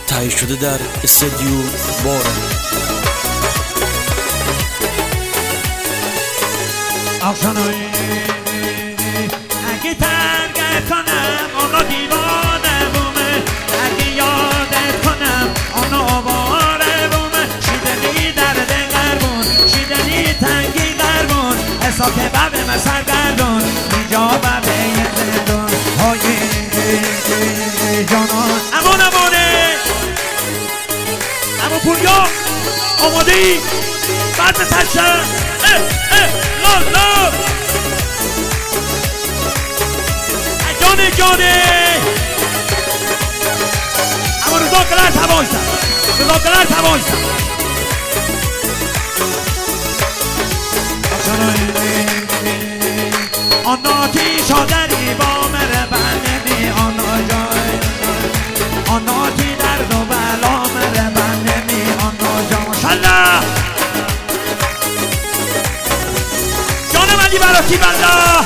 تهیه شده در استودیو باران. آخشانوی اگه ترگت کنم آنو دیوانه بومه، اگه یادت کنم آنو آواره بومه، شیدنی درد قربون، شیدنی تنگی قربون، حساب ببه مسر گردون اینجا ببه یه زندون های جانان. امونه امو پوریا آماده ای؟ بعد تشن لا جانه اما رضا کلر تماشتم آنا تی شادری با مره بندمی آنا جای آنا تی درد و بلا مره بندمی آنا جا ماشالله جان ملی براتی بنده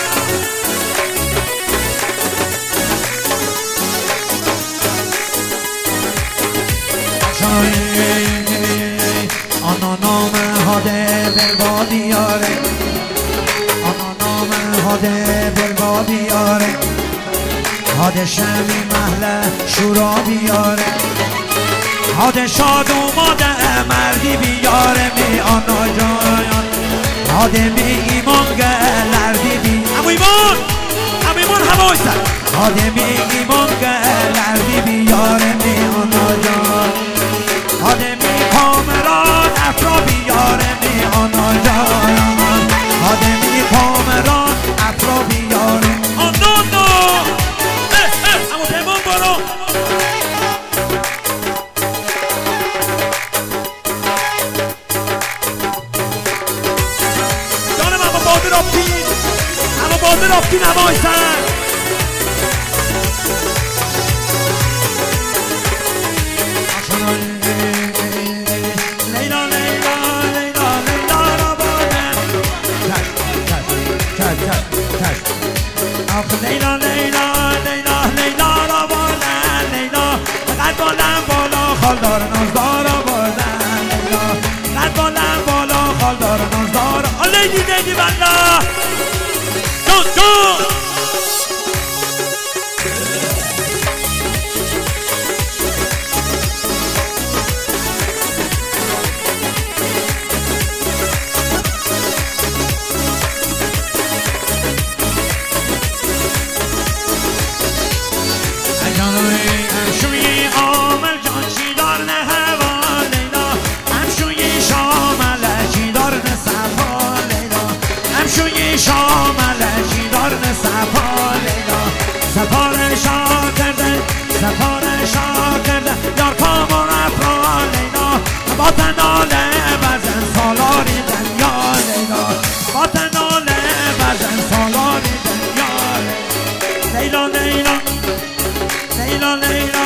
آنا نام هاده بلوا بیاره، آنا نام هاده بلوا بیاره، هاده شمی محله شورا بیاره، هاده شاد اوماده مردی بیاره می آنا جایان، هاده می ایمان گلردی بی امو ایمان همایستن، هاده می ایمان گلردی بیاره می آنا جان، هاده می کامران افرا بیاره می آنا جان، هاده می کامران افرا بیاره آنا امو پیمان برو جانم اما باده رابطی نمایستن. لیلا را بردن لیلا قد بالم بالا خالدار نازدار را بردن لیلا قد بالم بالا خالدار نازدار لیلی بلا جون امشوی عامل جان شیدار نه هوا لیلا، امشوی شامل شیدار نه صفا لیلا، امشوی شامل شیدار نه صفا لیلا، سفار شا کرده یار کامون افرا لیلا، با تناله بزن سالاری دنیا لیلا، با تناله بزن سالاری دنیا لیلا لیلا